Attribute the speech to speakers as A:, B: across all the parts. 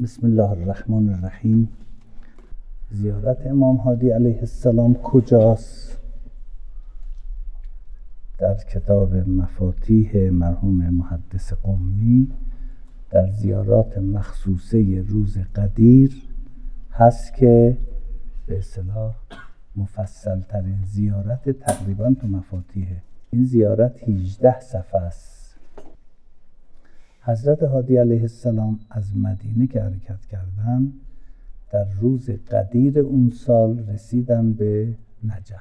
A: بسم الله الرحمن الرحیم. زیارت امام هادی علیه السلام کجاست؟ در کتاب مفاتیح مرحوم محدث قمی در زیارات مخصوصه روز قدیر هست که به اصطلاح مفصل ترین زیارت تقریبا تو مفاتیحه. این زیارت 18 صفحه است. حضرت هادی علیه السلام از مدینه که حرکت کردن در روز قدیر اون سال رسیدن به نجف.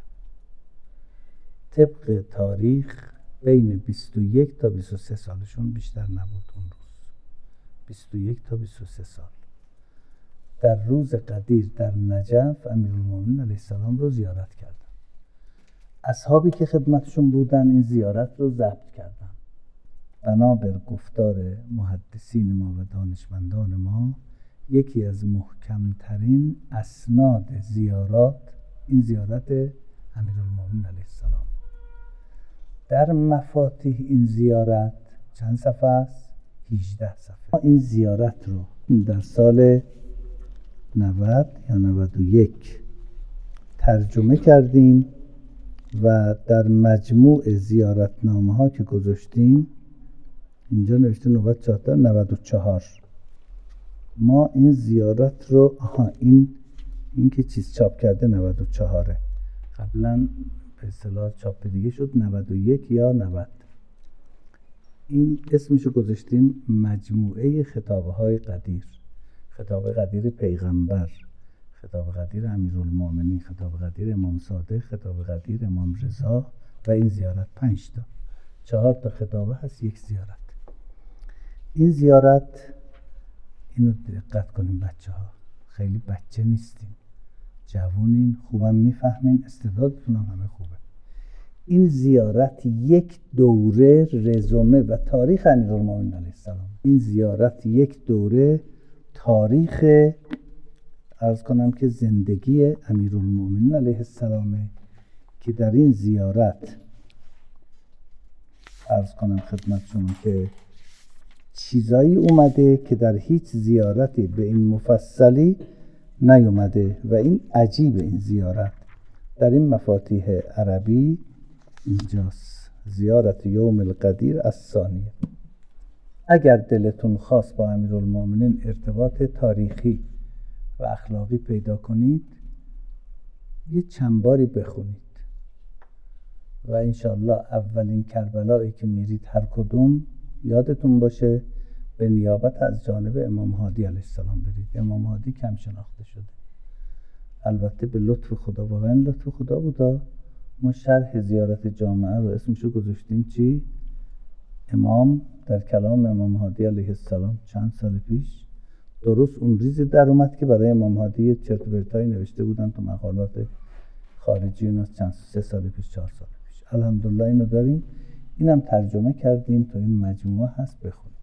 A: طبق تاریخ بین 21 تا 23 سالشون بیشتر نبود اون روز. 21 تا 23 سال. در روز قدیر در نجف امیرالمومنین علیه السلام رو زیارت کردن. اصحابی که خدمتشون بودن این زیارت رو ضبط کردن. بنابر گفتار محدثین ما و دانشمندان ما یکی از محکمترین اسناد زیارات این زیارت امیرالمومنین علیه السلام. در مفاتیح این زیارت چند صفحه است؟ 18 صفحه. ما این زیارت رو در سال 90 یا 91 ترجمه کردیم و در مجموع زیارتنامه ها که گذاشتیم اینجا نوشته نوبت 94. ما این زیارت رو این که چیز چاپ کرده 94 قبلا به اصطلاح چاپ دیگه شد 91 یا 90. این اسمشو گذاشتیم مجموعه خطابه های قدیر. خطاب قدیر پیغمبر، خطاب قدیر امیرالمومنین، خطاب قدیر امام صادق، خطاب قدیر امام رضا و این زیارت 5 تا 4 تا خطابه هست یک زیارت. این زیارت اینو دقت کنیم بچه ها، خیلی بچه نیستیم، جوونین، خوبم میفهمین، استعدادتون هم همه خوبه. این زیارت یک دوره رزومه و تاریخ امیرالمومنین علیه السلام. این زیارت یک دوره تاریخ عرض کنم که زندگی امیرالمومنین علیه السلامه که در این زیارت عرض کنم خدمت شما که چیزایی اومده که در هیچ زیارتی به این مفصلی نیومده و این عجیب. این زیارت در این مفاتیح عربی اینجاست. زیارت یوم القدیر الثانیه. اگر دلتون خواست با امیرالمومنین ارتباط تاریخی و اخلاقی پیدا کنید یه چند باری بخونید و انشالله اولین کربلایی که میرید هر کدوم یادتون باشه به نیابت از جانب امام هادی علیه السلام برید. امام هادی کم شناخته شده، البته به لطف خدا، واقعا لطف خدا بودا. ما شرح زیارت جامعه رو اسمشو گذاشتیم چی؟ امام، در کلام امام هادی علیه السلام چند سال پیش. درست اون ریزی در اومد که برای امام هادی چرت و پرتایی نوشته بودن تو مقالات خارجی اینا چند 3 سال پیش 4 سال پیش. الحمدلله اینو داریم، اینم ترجمه کردیم تو این مجموعه هست، بخونید.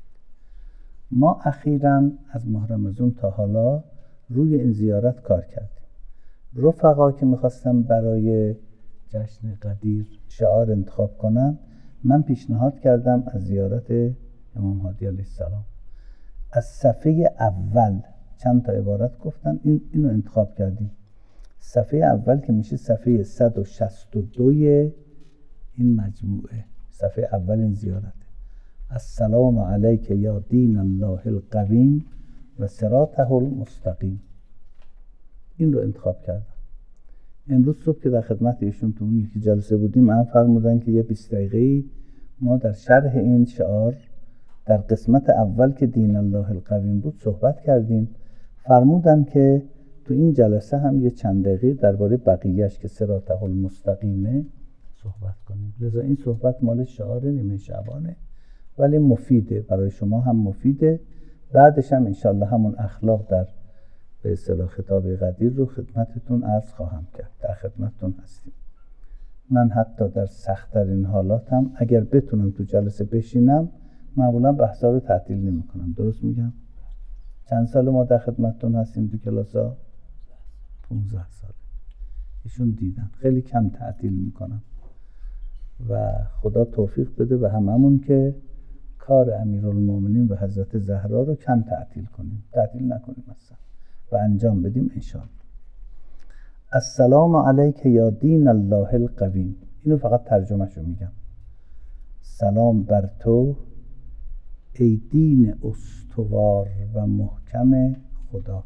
A: ما اخیراً از ماه رمضان تا حالا روی این زیارت کار کردیم. رفقا که میخواستم برای جشن قدیر شعار انتخاب کنن من پیشنهاد کردم از زیارت امام هادی علیه السلام از صفحه اول چند تا عبارت گفتن، اینو انتخاب کردیم. صفحه اول که میشه صفحه 162 این مجموعه، صفحه اول این زیارته. السلام علیک یا دین الله القویم و صراطه المستقیم. این رو انتخاب کردم. امروز صبح که در خدمت ایشون تو اون یکی جلسه بودیم من فرمودن که یه 20 دقیقه‌ای ما در شرح این شعار در قسمت اول که دین الله القویم بود صحبت کردیم. فرمودن که تو این جلسه هم یه چند دقیقه درباره بقیه‌اش که صراطه المستقیمه صحبت کنیم. لذا این صحبت مال شعار نیمه شعبانه ولی مفیده، برای شما هم مفیده. بعدش هم انشالله همون اخلاق در به اصطلاح خطاب قدیر رو خدمتتون عرض خواهم کرد. در خدمتتون هستیم. من حتی در سخت‌ترین حالاتم اگر بتونم تو جلسه بشینم معمولا بحثا رو تعطیل نمی کنم. درست میگم؟ چند سال ما در خدمتتون هستیم تو کلاسا؟ 15 سال. ایشون دیدن خیلی کم تعطیل میکنم و خدا توفیق بده به هممون که کار امیرالمومنین و حضرت زهرا رو کم تعطیل کنیم، تعطیل نکنیم اصلا و انجام بدیم انشاءالله. السلام علیک یا دین الله القویم. اینو فقط ترجمهشو میگم. سلام بر تو ای دین استوار و محکم خدا.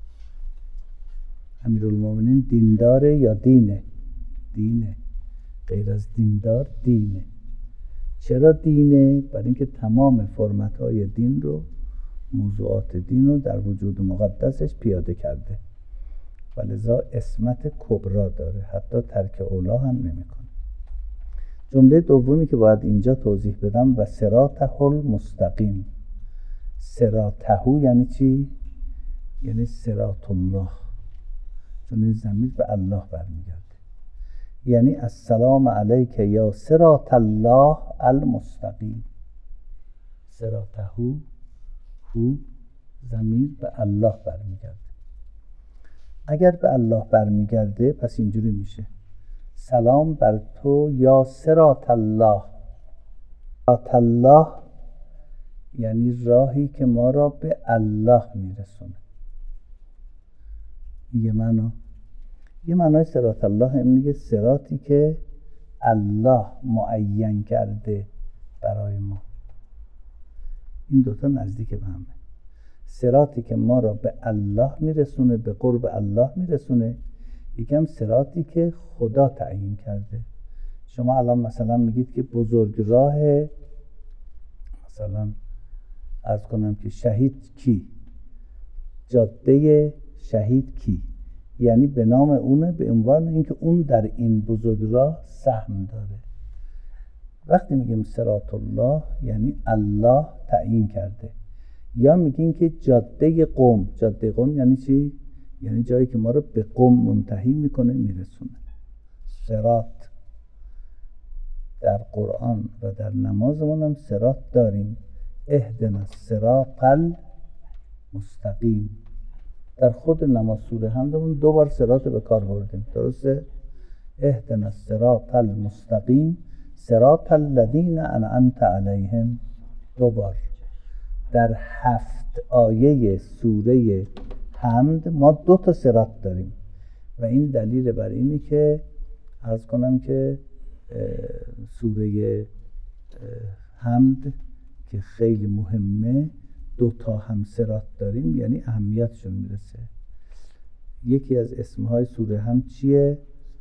A: امیرالمومنین دینداره یا دینه؟ دینه. غیر از دیندار دینه. چرا دینه؟ برای اینکه تمام فرمت‌های دین رو، موضوعات دین رو در وجود مقدسش پیاده کرده و لذا عصمت کبرا داره، حتی ترک اولا هم نمی‌کنه. جمله دومی که باید اینجا توضیح بدم و صراطه المستقیم. صراطه یعنی چی؟ یعنی صراط الله، چون این ضمیر به الله برمیگرده. یعنی السلام علیک یا صراط الله المستقیم. صراطه هو ضمیر به الله برمیگرده. اگر به الله برمیگرده پس اینجوری میشه: سلام بر تو یا صراط الله. صراط الله یعنی راهی که ما را به الله میرسونه. یه معنای صراط الله این میگه صراطی که الله معین کرده برای ما. این دوتا نزدیک به همه. صراطی که ما را به الله میرسونه، به قرب الله میرسونه. یکم صراطی که خدا تعیین کرده. شما الان مثلا میگید که بزرگراه، مثلا عرض کنم که شهید کی؟ جاده شهید کی؟ یعنی به نام اونه، به عنوان اینکه اون در این بزرگراه سهم داره. وقتی میگیم صراط الله یعنی الله تعیین کرده. یا میگیم که جاده قم. جاده قم یعنی چی؟ یعنی جایی که ما رو به قم منتهی میکنه، میرسونه. صراط در قرآن و در نمازمون هم صراط داریم. اهدنا الصراط المستقیم. در خود نماز سوره حمدمون 2 بار صراط به کار بردیم، درسته؟ اهدنا الصراط المستقیم صراط الذین انعمت علیهم 2 بار. در 7 آیه سوره حمد ما 2 تا صراط داریم و این دلیل بر اینه که عرض کنم که سوره حمد که خیلی مهمه 2 تا هم صراط داریم، یعنی اهمیتشون میرسه. یکی از اسمهای سوره حمد چیه؟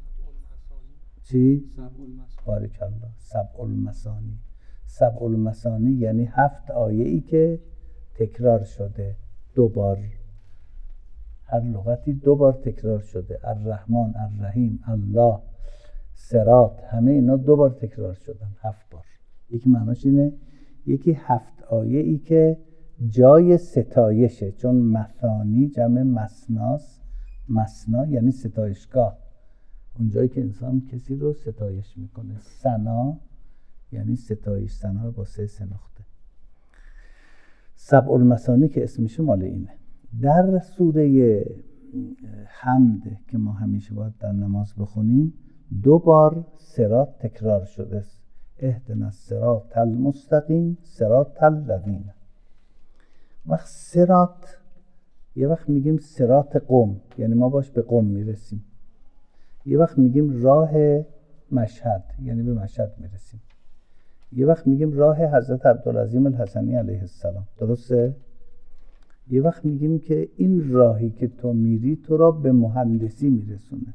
A: چی؟ بارک الله. سبع المثانی. سبع المثانی یعنی 7 آیه ای که تکرار شده 2 بار. هر لغتی 2 بار تکرار شده. الرحمن، الرحیم، الله، صراط، همه اینا 2 بار تکرار شدن، 7 بار. یکی معناش اینه، یکی 7 آیه ای که جای ستایشه، چون مثانی جمع مثناست. مثنا یعنی ستایشگاه، اون جایی که انسان کسی رو ستایش میکنه. ثنا یعنی ستایش، ثنا با 3 نقطه. سبع المثانی که اسمش مال اینه. در سوره حمد که ما همیشه باید در نماز بخونیم 2 بار صراط تکرار شده. اهدنا الصراط المستقیم صراط الذین. وقت صراط یه وقت میگیم صراط قم، یعنی ما باش به قم میرسیم. یه وقت میگیم راه مشهد، یعنی به مشهد میرسیم. یه وقت میگیم راه حضرت عبدالعظیم الحسنی علیه السلام، درسته؟ یه وقت میگیم که این راهی که تو میری تو را به مهندسی میرسونه.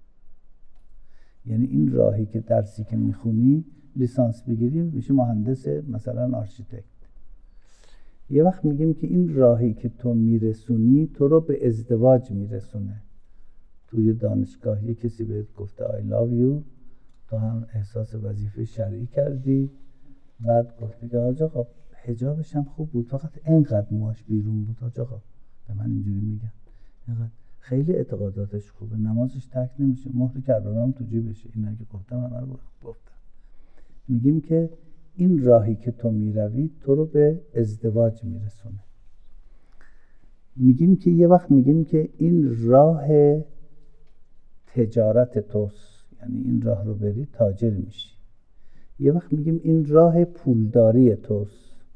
A: یعنی این راهی که درسی که میخونی لیسانس بگیری میشه مهندس، مثلا آرشیتکت. یه وقت میگیم که این راهی که تو میرسونی تو رو به ازدواج میرسونه. توی دانشگاه یه کسی بهت گفته I love you، تو هم احساس وظیفه شرعی کردی، بعد گفتی که حاج آقا حجابش هم خوب بود فقط اینقدر موهاش بیرون بود. حاج آقا به من اینجوری میگن، اینقدر خیلی اعتقاداتش خوبه، نمازش ترک نمیشه، مهر کردارم تو جیبشه. اینا که گفتم من رو گفتم. میگیم که این راهی که تو میروی تو رو به ازدواج میرسونه. میگیم که یه وقت میگیم که این راه تجارت توست، یعنی این راه رو بری تاجر میشی. یه وقت میگیم این راه پولداری توست،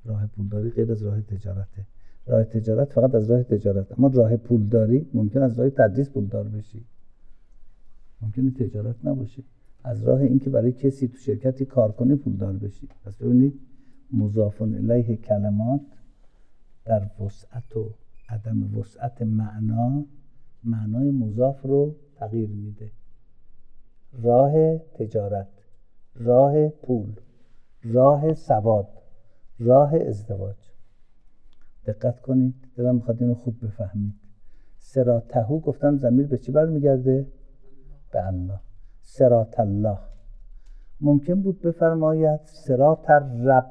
A: راه پولداری غیر از راه تجارته. راه تجارت فقط از راه تجارت، اما راه پولداری ممکن از راه تدریس پولدار بشی، ممکنه تجارت نباشه، از راه اینکه برای کسی تو شرکتی کار کنی پولدار بشی. پس ببینید مضاف الیه کلمات در وسعت و عدم وسعت معنای مضاف رو تغییر میده. راه تجارت، راه پول، راه سواد، راه ازدواج. دقت کنید، دلم میخواد اینو خوب بفهمید. صراطهو گفتم ضمیر به چی برمیگرده؟ به الله. صراط الله. ممکن بود بفرماید صراط الرب،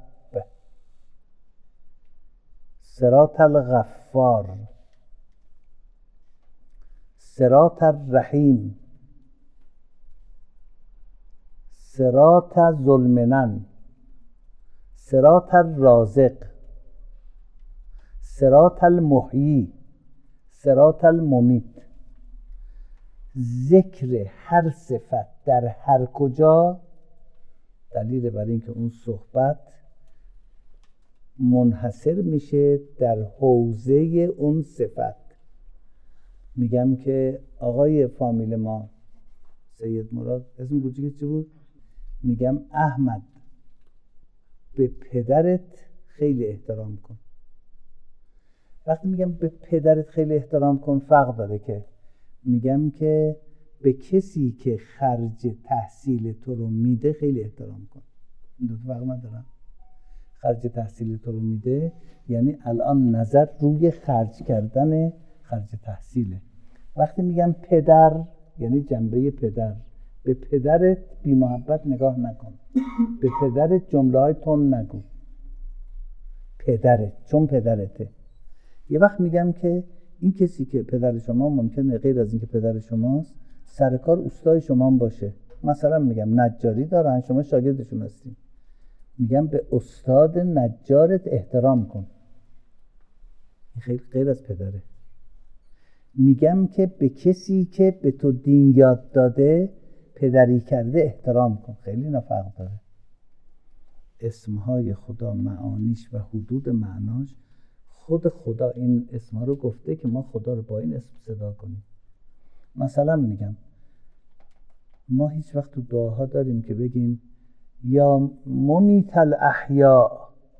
A: صراط الغفار، صراط الرحیم، صراط ذوالمنن، صراط الرازق، صراط المحیی، صراط الممیت. ذکر هر صفت در هر کجا دلیل بر این که اون صحبت منحصر میشه در حوزه اون صفت. میگم که آقای فامیل ما سید مراد، اسم کوچیک چی بود؟ میگم احمد به پدرت خیلی احترام کن. وقتی میگم به پدرت خیلی احترام کن فرق داره که میگم که به کسی که خرج تحصیل تو رو میده خیلی احترام کن. این دو تا فرق ندارن. خرج تحصیل تو رو میده یعنی الان نظر روی خرج کردن خرج تحصیله. وقتی میگم پدر یعنی جنبه پدر. به پدرت بی محبت نگاه نکن، به پدرت جمله های تون نگو، پدرت چون پدرته. یه وقت میگم که این کسی که پدر شما ممکنه غیر از این که پدر شماست سرکار اوستای شما هم باشه. مثلا میگم نجاری دارن، شما شاگردشون هستین، میگم به استاد نجارت احترام کن. این خیلی غیر از پدره. میگم که به کسی که به تو دین یاد داده پدری کرده احترام کن. خیلی نفرق داره. اسمهای خدا معانیش و حدود معناش، خود خدا این اسمها رو گفته که ما خدا رو با این اسم صدا کنیم. مثلا میگم ما هیچ وقت تو دعاها داریم که بگیم یا ممیت الاحیاء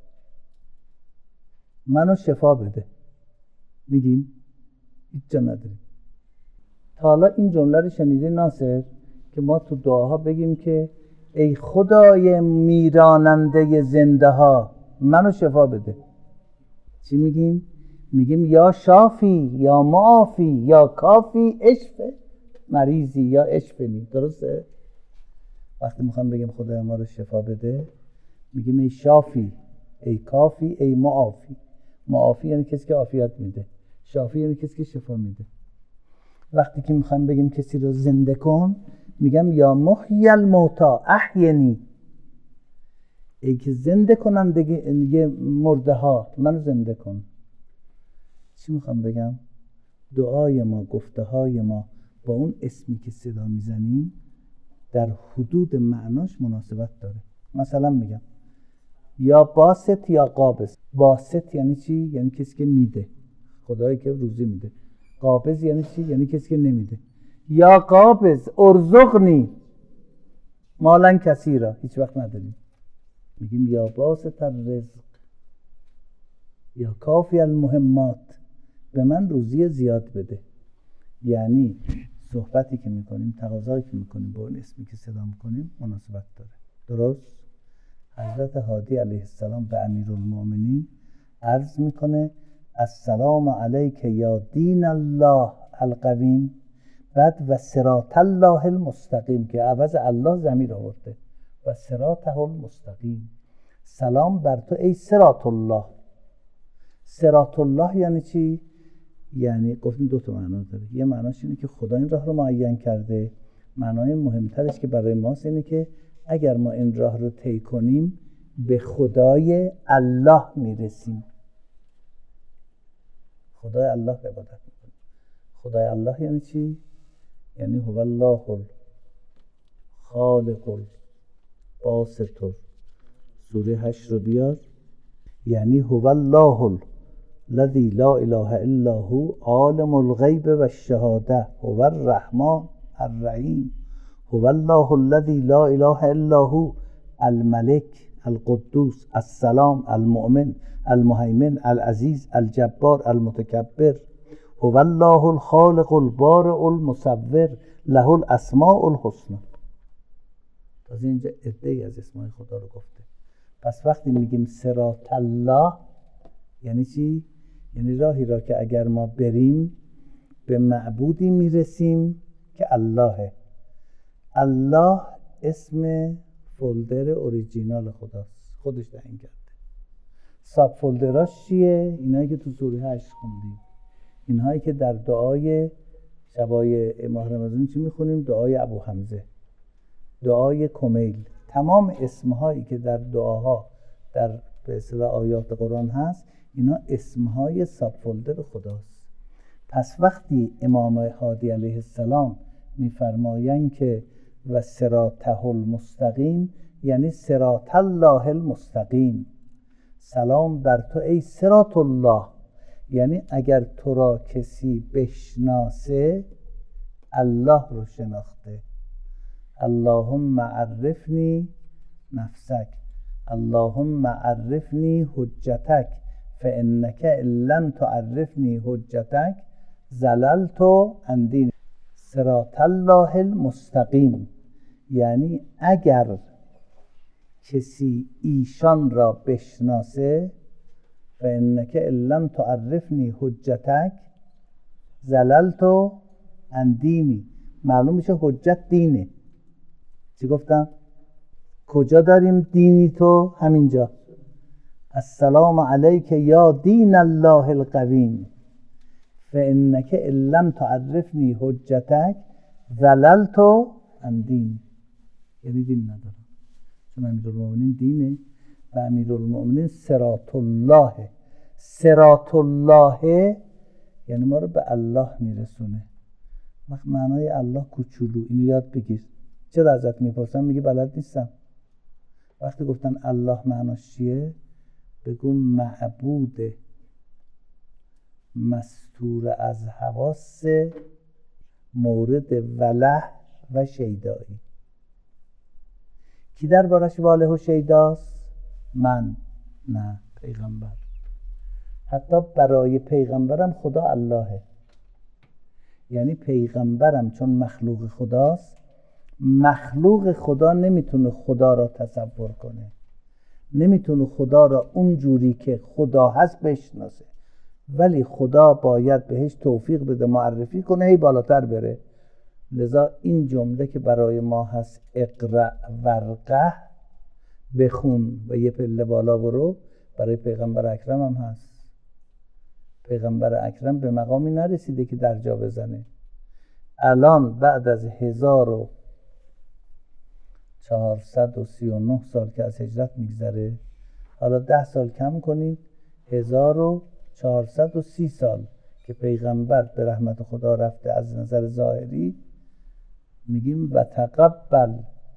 A: منو شفا بده، میگیم؟ هیچ جا نداریم. تا حالا این جمله رو شنیدی ناصر که ما تو دعاها بگیم که ای خدای میراننده زنده ها منو شفا بده؟ چی میگیم؟ میگیم یا شافی یا معافی یا کافی اشفه مریضی یا اشفنی. درسته؟ وقتی میخوام بگیم خدای ما رو شفا بده میگیم ای شافی، ای کافی، ای معافی. معافی یعنی کسی که عافیت میده، شافی یعنی کسی که شفا میده. وقتی که میخوام بگیم کسی رو زنده کن میگم یا محیی الموتی احینی، ای که زنده کننده مرده ها منو زنده کن. چی میخوام بگم؟ دعای ما، گفته های ما با اون اسمی که صدا میزنیم در حدود معناش مناسبت داره. مثلا میگم یا باسط یا قابض. باسط یعنی چی؟ یعنی کسی که میده، خدایی که روزی میده. قابض یعنی چی؟ یعنی کسی که نمیده. یا قابض ارزقنی مالا کثیرا، هیچ وقت نداریم. میگیم یا باسط الرزق یا کافی المهمات، به من روزی زیاد بده. یعنی صحبتی که میکنیم، تقاضایی که میکنیم با اون اسمی که صدا میکنیم مناسبت داره. درست؟ حضرت هادی علیه السلام به امیرالمؤمنین عرض میکنه السلام علیک یا دین الله القویم، بعد و صراط الله المستقیم که عوض الله ضمیر آورده و صراطه المستقیم. سلام بر تو ای صراط الله. صراط الله یعنی چی؟ یعنی گفتیم دو تا معنا داره. یه معناش اینه که خدا این راه رو معین کرده. معنای مهمترش که برای ماست اینه که اگر ما این راه رو طی کنیم به خدای الله میرسیم. خدای الله عبادت میکنیم. خدای الله یعنی چی؟ یعنی هو الله خالق الباسط. سوره 8 رو بیار. یعنی هو الله الذی لا اله الا هو عالم الغیب و الشهاده هو الرحمن الرحیم هو الله الذی لا اله الا هو الملک القدوس السلام المؤمن المهیمن العزیز الجبار المتکبر هو الله الخالق البارئ المصور له الاسماء الحسنی. از اینجا عده‌ای از اسمای خدا رو گفته. پس وقتی میگیم صراط الله یعنی چی؟ یعنی راهی را که اگر ما بریم به معبودی میرسیم که اللهه. الله اسم فولدر اوریجینال خداست، خودش تعیین کرده. ساب فولدراش چیه؟ اینایی که تو سوره 8 خوندیم، اینهایی که در دعای شبای ماه رمضان چی میخونیم؟ دعای ابو حمزه، دعای کمیل، تمام اسمهایی که در دعاها در به اصطلاح آیات قرآن هست اینا اسمهای ساب فولدر خداست. پس وقتی امام هادی علیه السلام میفرمایند که و صراطه المستقیم یعنی صراط الله المستقیم، سلام بر تو ای صراط الله، یعنی اگر تو را کسی بشناسه الله رو شناخته. اللهم عرفنی نفسک، اللهم عرفنی حجتک فانک ان لم تعرفنی حجتک ضللت عن دینک. صراط الله المستقیم یعنی اگر کسی ایشان را بشناسه فانک ان لم تعرفنی حجتک ضللت عن دینی، معلوم میشه حجت دینه. چی گفتم؟ کجا داریم دینی تو؟ همینجا. السلام علیک یا دین الله القویم فانک ان لم تعرفنی حجتک ضللت عن دین، یعنی دین ندارم. چون امیرالمؤمنین دینه و امیرالمؤمنین صراط الله. صراط الله یعنی ما رو به الله میرسونه. وقت معنای الله کوچولو، اینو یاد بگیر. چرا ازت میپرسم میگی بلد نیستم. وقتی گفتن الله معناش چیه بگو معبود مستور از حواس مورد وله و شیدایی. کی در بارش واله و شیداست؟ من؟ نه، پیغمبر. حتی برای پیغمبرم خدا اللهه. یعنی پیغمبرم چون مخلوق خداست، مخلوق خدا نمیتونه خدا را تصور کنه، نمیتونه خدا را اون جوری که خدا هست بشناسه، ولی خدا باید بهش توفیق بده معرفی کنه هی بالاتر بره. لذا این جمله که برای ما هست اقرأ ورقه، بخون و یه پله بالا برو، برای پیغمبر اکرم هم هست. پیغمبر اکرم به مقامی نرسیده که درجا بزنه. الان بعد از 1439 سال که از هجرت میگذره، حالا 10 سال کم کنید، 1430 سال که پیغمبر به رحمت خدا رفته از نظر ظاهری، میگیم و تقبل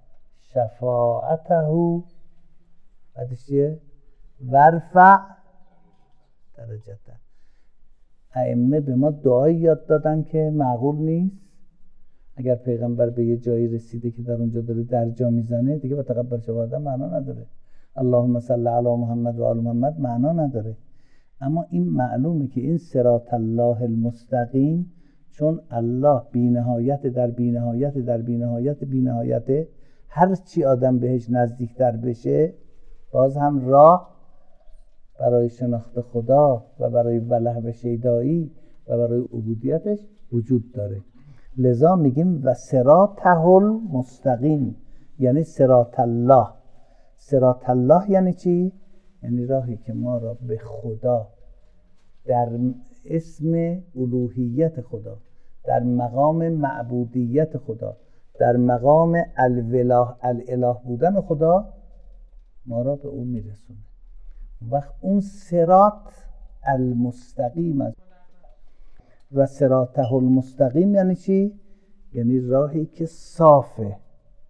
A: شفاعته، بعدش چیه؟ ورفع درجته. ائمه به ما دعایی یاد دادن که معقول نیست. اگر پیغمبر به یه جایی رسیده که در اونجا داره درجا میزنه دیگه و تقبل شفاعته معنا نداره. اللهم صل علی محمد و آل محمد معنا نداره. اما این معلومه که این صراط الله المستقیم، چون الله بی نهایت در بی نهایت در بی نهایت بی نهایته، هر چی آدم بهش نزدیکتر بشه باز هم راه برای شناخت خدا و برای وله و شیدایی و برای عبودیتش وجود داره. لذا میگیم و صراطه المستقیم یعنی صراط الله. صراط الله یعنی چی؟ یعنی راهی که ما را به خدا در اسم الوهیت خدا، در مقام معبودیت خدا، در مقام الاله بودن خدا ما را به اون میرسونه. وقت اون صراط المستقیم است. و صراطه المستقیم یعنی چی؟ یعنی راهی که صافه.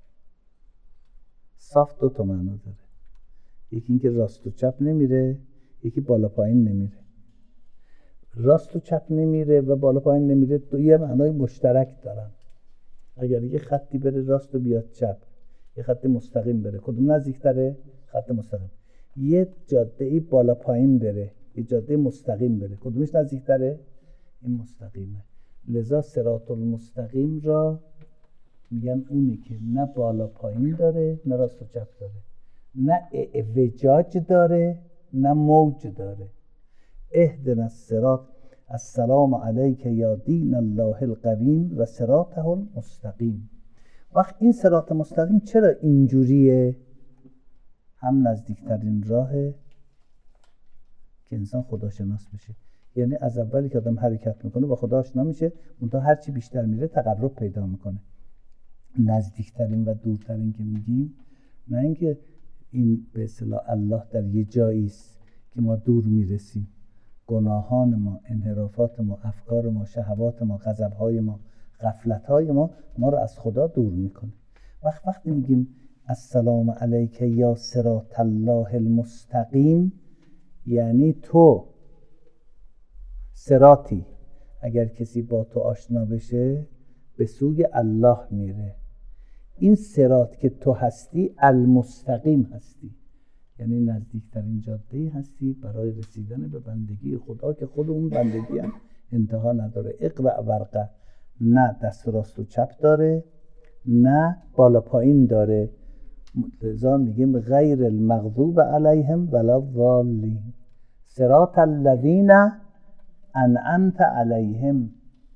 A: صاف 2 تا معنا داره. یکی این که راست و چپ نمیره، یکی بالا پایین نمیره. راست و چپ نمیره و بالا پایین نمیره، دو یه معنای مشترک دارن. اگر یه خطی بره راست و بیاد چپ، یه خط مستقیم بره، کدوم نزدیکتره؟ خط مستقیم. یه جاده بالا پایین بره، یه جاده مستقیم بره، کدومش نزدیکتره؟ این مستقیمه. لذا صراط المستقیم را میگن اونی که نه بالا پایین داره نه راست و چپ داره، نه اعوجاج داره نه موج داره. اهدنا الصراط، السلام علیک یا دین الله القویم و صراطه المستقیم. وقت این صراط مستقیم چرا اینجوریه؟ هم نزدیکترین راهه که انسان خداشناس بشه. یعنی از اولی که آدم حرکت میکنه با خدا آشنا میشه، منتها هرچی بیشتر میره تقرب پیدا میکنه. نزدیکترین و دورترین که میگیم، نه اینکه این به اصطلاح الله در یه جایی است که ما دور میرسیم، گناهان ما، انحرافات ما، افکار ما، شهوات ما، غضب‌های ما، غفلت‌های ما رو از خدا دور میکنه. وقتی میگیم السلام علیک یا صراط الله المستقیم، یعنی تو صراطی، اگر کسی با تو آشنا بشه به سوی الله میره. این صراط که تو هستی المستقیم هستی، یعنی نزدیکترین جاده هستی برای رسیدن به بندگی خدا که خود اون بندگی هم انتها نداره. اقرأ ورقه، نه دست راست و چپ داره نه بالا پایین داره. لذا میگیم غیر المغضوب علیهم ولا الضالین، صراط الذین انعمت علیهم،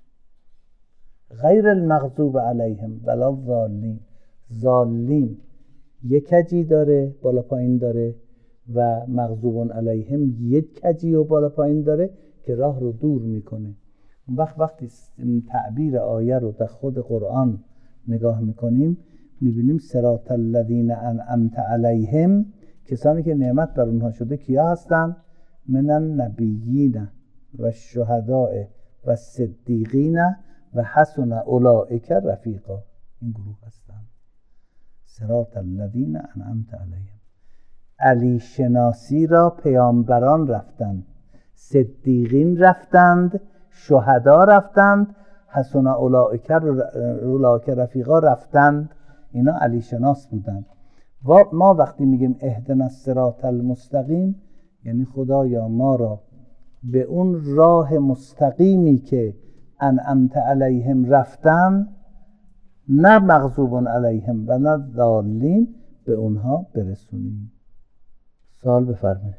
A: غیر المغضوب علیهم ولا الضالین. ضالین یک کجی داره بالا پایین داره و مغضوب علیهم یک کجی و بالا پایین داره که راه رو دور میکنه. وقتی تعبیر آیه رو در خود قرآن نگاه میکنیم میبینیم صراط الذین انعمت علیهم، کسانی که نعمت بر اونها شده کیا هستن؟ من النبیین و الشهداء و الصدیقین و حسن اولئک رفیقا. این گروه هستن صراط الذین انعمت علیهم. علی شناسی را پیامبران رفتند، صدیقین رفتند، شهدا رفتند، حسن اولئک رفیقا رفتند. اینا علی شناس بودند. و ما وقتی میگیم اهدنا الصراط المستقیم، یعنی خدایا ما را به اون راه مستقیمی که انعمت علیهم رفتن، نه مغضوب علیهم و نه ضالین، به اونها برسونیم. سوال بفرمایید.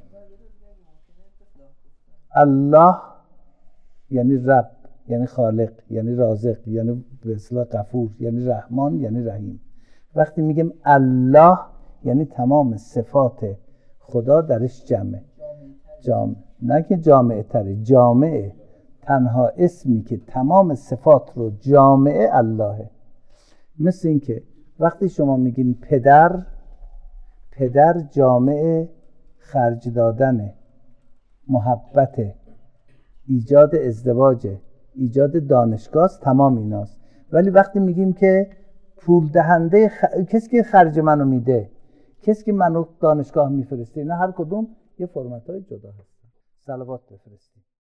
A: الله یعنی رب، یعنی خالق، یعنی رازق، یعنی به اصطلاح غفور، یعنی رحمان، یعنی رحیم. وقتی میگیم الله یعنی تمام صفات خدا درش جمعه. جامع، نه که جامعه تره، جامعه. تنها اسمی که تمام صفات رو جامعه اللهه. مثل این که وقتی شما میگین پدر جامعه خرج دادنه، محبت، ایجاد ازدواج، ایجاد دانشگاه، تمام ایناست. ولی وقتی میگیم که پول دهنده کسی که خرج منو میده، کسی که منو دانشگاه میفرسته، اینا هر کدوم یه فرمتای جدا هستن. صلوات بفرستید.